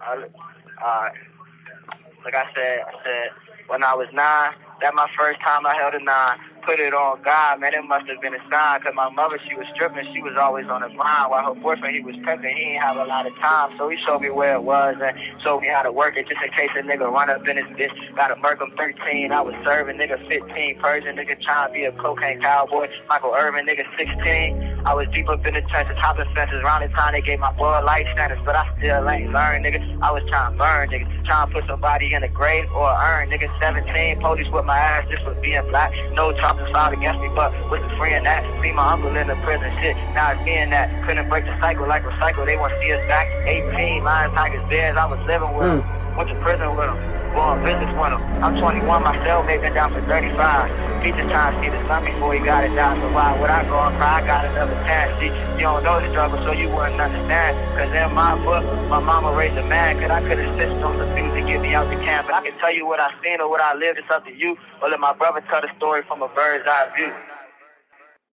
Like I said, when I was 9, that my first time I held a 9. Put it on God, man, it must have been a sign. Cause my mother, she was stripping, she was always on the grind. While her boyfriend, he was prepping, he ain't have a lot of time. So he showed me where it was and showed me how to work it. Just in case a nigga run up in his bitch. Gotta murk him 13, I was serving, nigga 15. Persian, nigga trying to be a cocaine cowboy. Michael Irvin, nigga 16. I was deep up in the trenches, hopping fences. Around the time they gave my boy life standards, but I still ain't learned, nigga. I was trying to burn, nigga. Trying to put somebody in a grave or a urn, nigga. 17, police with my ass just for being black. No charges filed against me, but with the friend that see my uncle in the prison shit. Now it's being that couldn't break the cycle like recycle. They want to see us back. 18, lions, tigers, bears. I was living with them. Went to prison with them. Going business with them. I'm 21 myself, they been down for 35. He just trying to see the sun before he got it down. So why would I go and cry? I got another chance. See, you don't know the struggle, so you wouldn't understand. Cause in my book, my mama raised a man. Cause I could insist on some things to get me out the camp. But I can tell you what I seen or what I lived. It's up to you. Or let my brother tell the story from a bird's eye view.